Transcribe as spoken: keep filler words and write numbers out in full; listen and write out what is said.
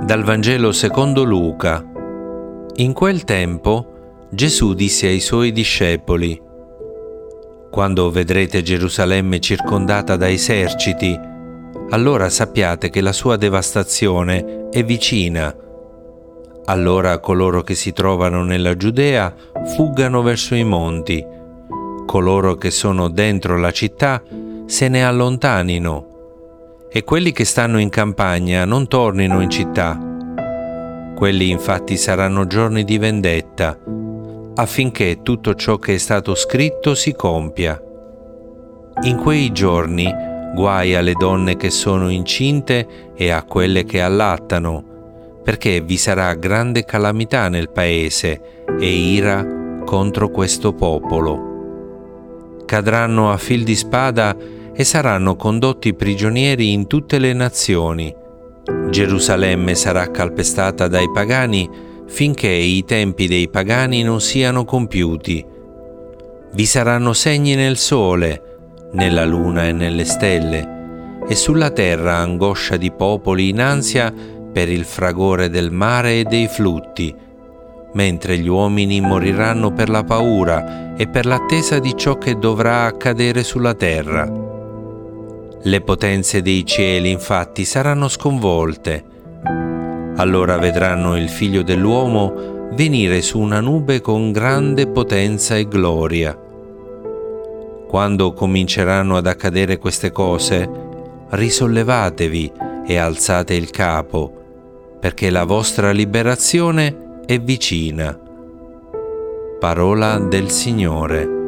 Dal Vangelo secondo Luca. In quel tempo Gesù disse ai suoi discepoli: «Quando vedrete Gerusalemme circondata da eserciti, allora sappiate che la sua devastazione è vicina. Allora coloro che si trovano nella Giudea fuggano verso i monti, coloro che sono dentro la città se ne allontanino, e quelli che stanno in campagna non tornino in città. Quelli infatti saranno giorni di vendetta, affinché tutto ciò che è stato scritto si compia. In quei giorni guai alle donne che sono incinte e a quelle che allattano, perché vi sarà grande calamità nel paese e ira contro questo popolo. Cadranno a fil di spada e saranno condotti prigionieri in tutte le nazioni. Gerusalemme sarà calpestata dai pagani finché i tempi dei pagani non siano compiuti. Vi saranno segni nel sole, nella luna e nelle stelle, e sulla terra angoscia di popoli in ansia per il fragore del mare e dei flutti, mentre gli uomini moriranno per la paura e per l'attesa di ciò che dovrà accadere sulla terra. Le potenze dei cieli infatti saranno sconvolte. Allora vedranno il Figlio dell'uomo venire su una nube con grande potenza e gloria. Quando cominceranno ad accadere queste cose, risollevatevi e alzate il capo, perché la vostra liberazione è vicina. Parola del Signore.